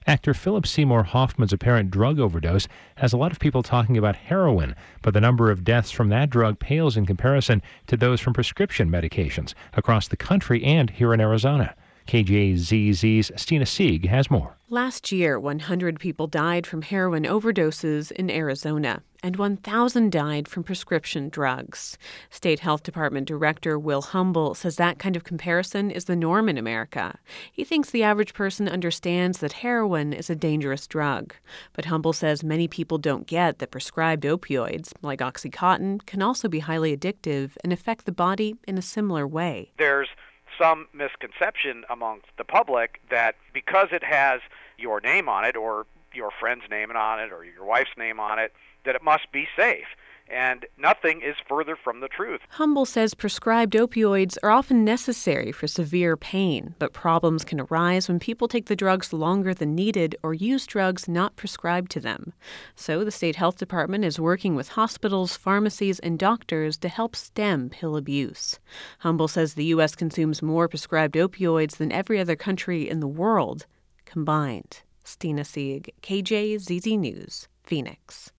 Actor Philip Seymour Hoffman's apparent drug overdose has a lot of people talking about heroin, but the number of deaths from that drug pales in comparison to those from prescription medications across the country and here in Arizona. KJZZ's Stina Sieg has more. Last year, 100 people died from heroin overdoses in Arizona, and 1,000 died from prescription drugs. State Health Department Director Will Humble says that kind of comparison is the norm in America. He thinks the average person understands that heroin is a dangerous drug. But Humble says many people don't get that prescribed opioids, like Oxycontin, can also be highly addictive and affect the body in a similar way. There's some misconception amongst the public that because it has your name on it or your friend's name on it or your wife's name on it, that it must be safe. And nothing is further from the truth. Humble says prescribed opioids are often necessary for severe pain, but problems can arise when people take the drugs longer than needed or use drugs not prescribed to them. So the state health department is working with hospitals, pharmacies, and doctors to help stem pill abuse. Humble says the U.S. consumes more prescribed opioids than every other country in the world combined. Stina Sieg, KJZZ News, Phoenix.